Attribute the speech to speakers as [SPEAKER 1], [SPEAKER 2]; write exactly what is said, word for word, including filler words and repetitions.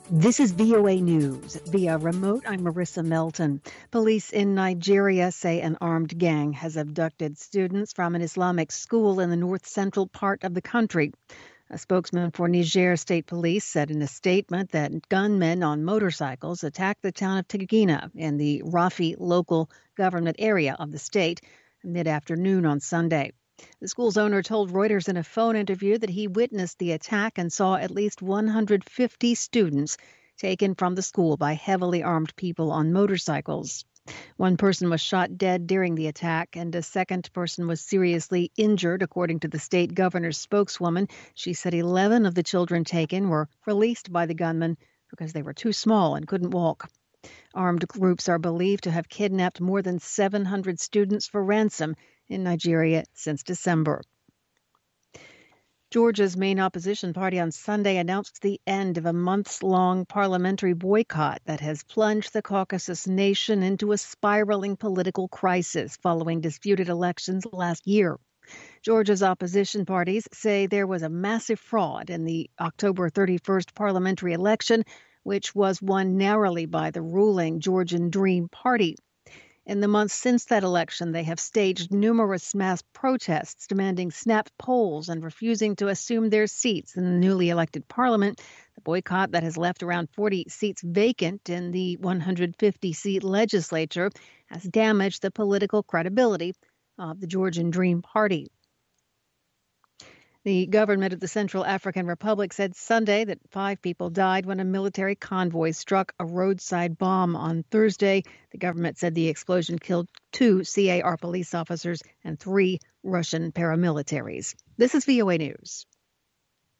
[SPEAKER 1] This is V O A News. Via remote, I'm Marissa Melton. Police in Nigeria say an armed gang has abducted students from an Islamic school in the north-central part of the country. A spokesman for Niger State Police said in a statement that gunmen on motorcycles attacked the town of Tigina in the Rafi local government area of the state mid-afternoon on Sunday. The school's owner told Reuters in a phone interview that he witnessed the attack and saw at least one hundred fifty students taken from the school by heavily armed people on motorcycles. One person was shot dead during the attack, and a second person was seriously injured, according to the state governor's spokeswoman. She said eleven of the children taken were released by the gunmen because they were too small and couldn't walk. Armed groups are believed to have kidnapped more than seven hundred students for ransom in Nigeria since December. Georgia's main opposition party on Sunday announced the end of a months-long parliamentary boycott that has plunged the Caucasus nation into a spiraling political crisis following disputed elections last year. Georgia's opposition parties say there was a massive fraud in the October thirty-first parliamentary election, which was won narrowly by the ruling Georgian Dream Party. In the months since that election, they have staged numerous mass protests demanding snap polls and refusing to assume their seats in the newly elected parliament. The boycott that has left around forty seats vacant in the one hundred fifty seat legislature has damaged the political credibility of the Georgian Dream Party. The government of the Central African Republic said Sunday that five people died when a military convoy struck a roadside bomb on Thursday. The government said the explosion killed two C A R police officers and three Russian paramilitaries. This is V O A News.